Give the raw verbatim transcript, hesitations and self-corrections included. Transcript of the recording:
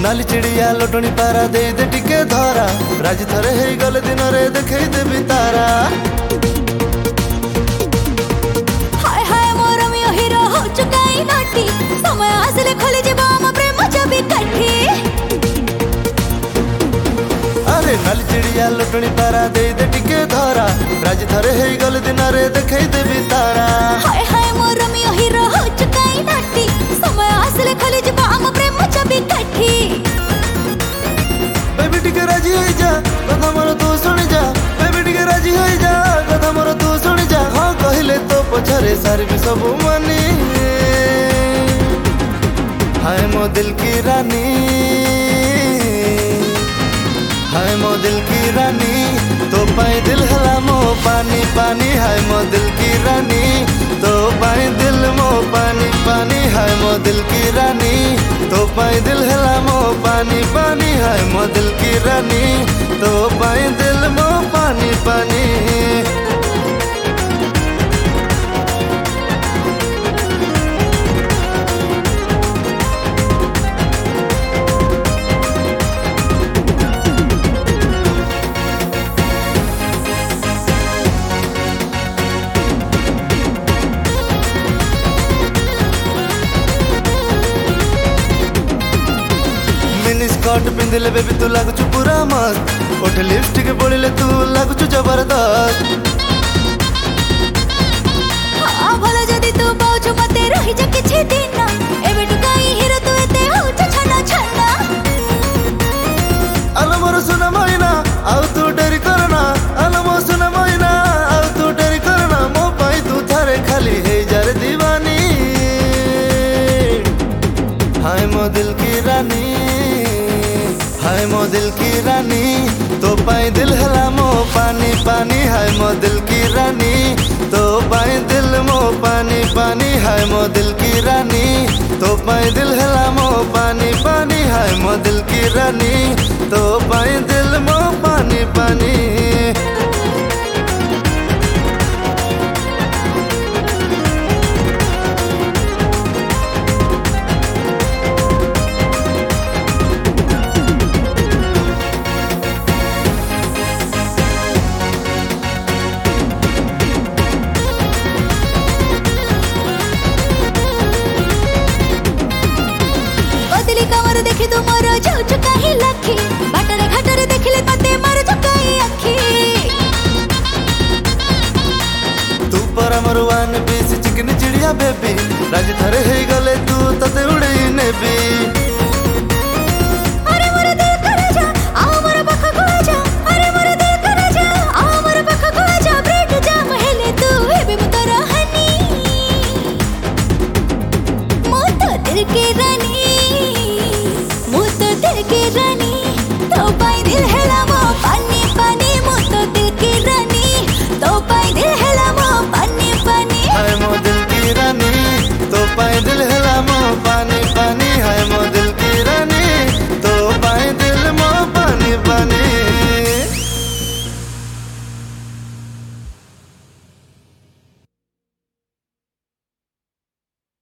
नाली चिड़िया लोटणी पारा दे दे टिके धरा राज थरे हे गले दिन रे देखे देवी तारा। हाय हाय मोर मियो हीरो हो चुकाई नाटी समय आसले खोली जे बाम प्रेम जबी कठी। अरे नाली चिड़िया लोटणी पारा दे दे टिके धरा राज थरे हे गले दिन रे देखे देवी तारा। हाय हाय मोर मियो हीरो हो चुकाई नाटी समय आसले खोली जे बाम प्रेम जबी कठी। बेबी टिके राजी हो जा कथा मोर तू सुन जा बेबी टिके राजी हो जा कथा मोर तू सुन जा। हाँ कहले तो पछरे सारी सब मानी हाय मो दिल की रानी हाय मो दिल की रानी तो पाई दिल हला मो पानी पानी हाय मो दिल की रानी तो पाई दिल मो पानी पानी हाय मो दिल की रानी तो पाई दिल हला मो पानी पानी हाय मो दिल की रानी तो पाई दिल मो पानी पानी। स्कर्ट पिंधिले बेबी तू लागुचु पूरा मस्त ओठ लिपस्टिक बोलिले तू लागुचु जबरदस्त। हां भलो जदी तू पाउछु मते रहि जा किछि दिन एबे टुकाई हीरो तू एते होछ छना छना। आलो मोर सुना माइना आउ तू डरी करना आलो मो सुना माइना आउ तू डरी करना मो पाई तू थारे खाली हे जार दीवानी हाय मो दिल की रानी हाय मो दिल की रानी तो पाई दिल हला मो पानी पानी हाय मो दिल की रानी तो पाई दिल मो पानी पानी हाय मो दिल की रानी तो पाई दिल हला मो पानी पानी हाय मो दिल की रानी तो पाई दिल मो पानी पानी। कमर देखी तू मोर जाऊ चुकाई लखी बाटरे घाटरे देखले मते मार चुकाई अखी। तू पर मोर वन पीस चिकन चिड़िया बेबी राज थरे हे गले तू तते उड़ई नेबी। अरे मोर दिल कर जा आ मोर पख को जा अरे मोर दिल कर जा आ मोर पख को जा ब्रेड जाम हेले तू हेबे मु तोरा हनी मो तो दिल के रानी मो तो दिल के रानी।